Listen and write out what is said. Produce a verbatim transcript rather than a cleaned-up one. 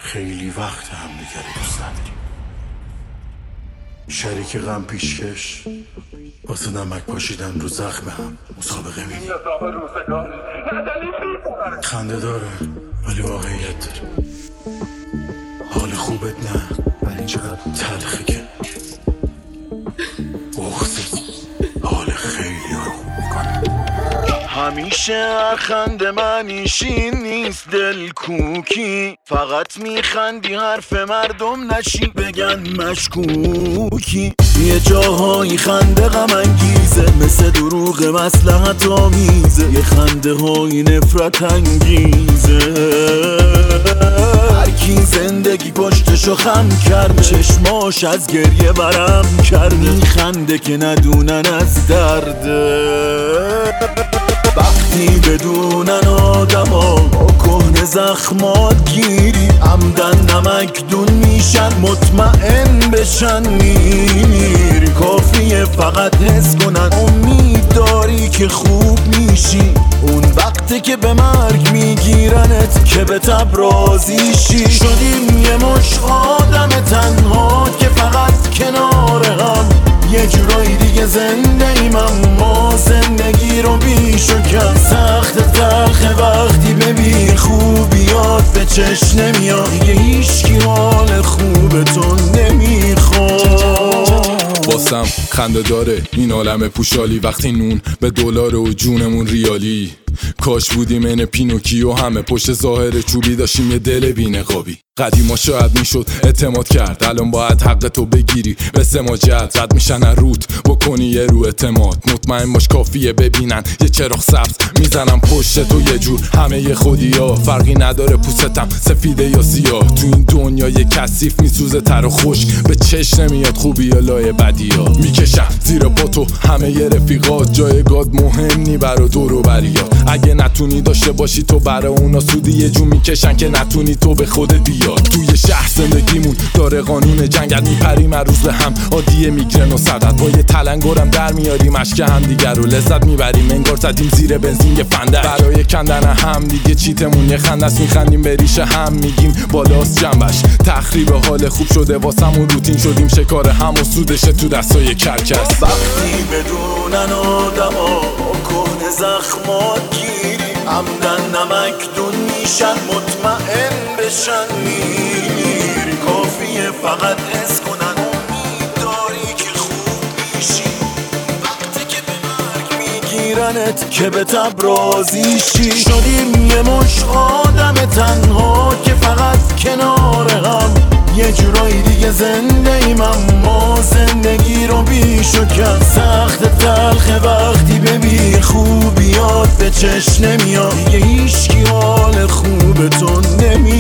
خیلی وقت هم دیگر دوست نداریم. شریک غم پیشکش واسه نمک پاشیدن رو زخم هم مسابقه میدیم. خنده داره ولی واقعیت داره. حال خوبت نه ولی چقدر تلخی که بغضت حال خیلی ها رو خوب میکنه. همیشه خنده منیشین نیست دل کوکی، فقط میخندی حرف مردم نشی بگن مشکوکی. یه جاهایی خنده غم انگیزه مثل دروغ مصلحت آمیزه، یه خنده های نفرت انگیزه. هرکی زندگی پشتشو خم کرد، چشماش از گریه برم کرد، میخنده که ندونن از درده. وقتی بدونن آدما با کهنه زخمات گیری، عمدن نمک دون میشن مطمئن بشن میری. کافیه فقط حس کنن امید داری که خوب میشی، اون وقتی که به مرگ میگیرنت که به تب راضی شی. شدیم یه مش آدم تنها که فقط کنار هم، یه جورایی دیگه زنده ایم اما زندگی رو بیش و کم. سخت تلخ وقتی ببین خوبیات به چشم نمیاد، دیگه هیچکی حال خوب تو نمیخواد. واسم خنده داره این عالم پوشالی، وقتی نون به دلار و جونمون ریالی. کاش بودیم این پینوکیو، همه پشت ظاهر چوبی داشتیم یه دل بی‌نقابی. قدیما شاید میشد اعتماد کرد، الان باید حق تو بگیری به سماجت. رد میشن روت بکنی یه رو اعتماد، مطمئن باش کافیه ببینن یه چراغ سبز میزنم پشت تو یه جور. همه یه خودی ها فرقی نداره پوستم سفیده یا سیاه، تو این دنیا یه کثیف میسوزه تر و خشک، به چشم نمیاد خوبی یا لای بدی ها. میکشم زیر پا تو همه یه رفیقات، جایگاه مهم نی برا دور و بریات. اگه نتونی داشته باشی تو برا اونا سودی، یه جو میکشن که نتونی تو به خودت بیاد. توی شهر زندگیمون داره قانون جنگت، میپریم هر روز به هم عادیه میگرن و صدت. با یه تلنگرم در میاریم اشک هم دیگر رو لذت میبریم، انگار زدیم زیر بنزین یه فندک. برای کندن هم دیگه چیتمون یه خندست، میخندیم به ریشه هم میگیم بالاست جنبش. تخریب حال خوب شده واسمون روتین، شدیم شکار هم و سودشه تو دستای کرکس. وقتی بدونن آدما با کهنه زخمات گیری، عمدن نمک دون میشن مطمئن بشن میری. کافیه فقط حس کنن امید داری که خوب میشی، وقتی که به مرگ میگیرنت که به تب راضی شی. شدیم یه مش آدم تنها که فقط کنار هم، یه جورایی دیگه زنده ایم اما زندگی رو بیش و کم. سخت تلخ وقتی ببین خوبیات به چشم نمیاد، دیگه هیچکی حال خوب تو نمیاد.